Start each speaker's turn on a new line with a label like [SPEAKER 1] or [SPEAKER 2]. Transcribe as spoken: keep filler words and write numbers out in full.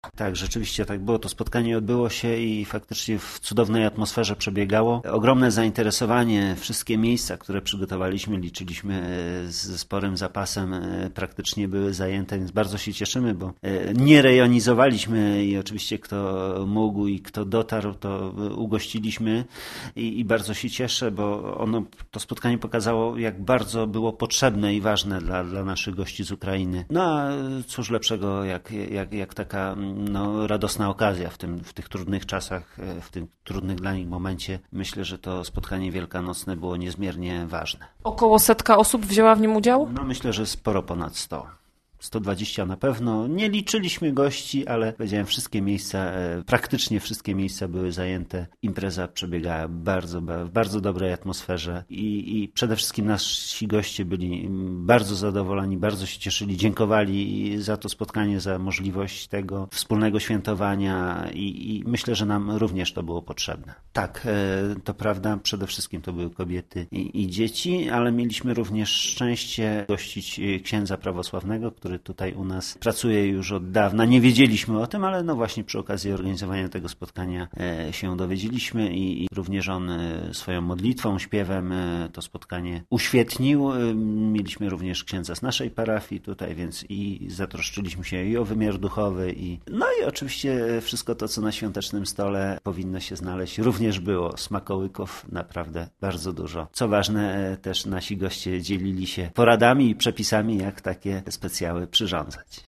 [SPEAKER 1] Tak, rzeczywiście tak było. To spotkanie odbyło się i faktycznie w cudownej atmosferze przebiegało. Ogromne zainteresowanie, wszystkie miejsca, które przygotowaliśmy, liczyliśmy ze sporym zapasem, praktycznie były zajęte, więc bardzo się cieszymy, bo nie rejonizowaliśmy i oczywiście kto mógł i kto dotarł, to ugościliśmy i, i bardzo się cieszę, bo ono, to spotkanie pokazało, jak bardzo było potrzebne i ważne dla, dla naszych gości z Ukrainy. No a cóż lepszego, jak, jak, jak taka no, radosna okazja w, tym, w tych trudnych czasach, w tym trudnych dla nich momencie. Myślę, że to spotkanie wielkanocne było niezmiernie ważne.
[SPEAKER 2] Około setka osób wzięła w nim udział?
[SPEAKER 1] No myślę, że sporo ponad sto. sto dwadzieścia na pewno. Nie liczyliśmy gości, ale powiedziałem, wszystkie miejsca, praktycznie wszystkie miejsca były zajęte. Impreza przebiegała bardzo, w bardzo dobrej atmosferze i, i przede wszystkim nasi goście byli bardzo zadowoleni, bardzo się cieszyli, dziękowali za to spotkanie, za możliwość tego wspólnego świętowania i, i myślę, że nam również to było potrzebne. Tak, to prawda, przede wszystkim to były kobiety i, i dzieci, ale mieliśmy również szczęście gościć księdza prawosławnego, który który tutaj u nas pracuje już od dawna. Nie wiedzieliśmy o tym, ale no właśnie przy okazji organizowania tego spotkania się dowiedzieliśmy i również on swoją modlitwą, śpiewem to spotkanie uświetnił. Mieliśmy również księdza z naszej parafii tutaj, więc i zatroszczyliśmy się i o wymiar duchowy i no i oczywiście wszystko to, co na świątecznym stole powinno się znaleźć, również było. Smakołyków naprawdę bardzo dużo. Co ważne, też nasi goście dzielili się poradami i przepisami, jak takie specjały przyrządzać.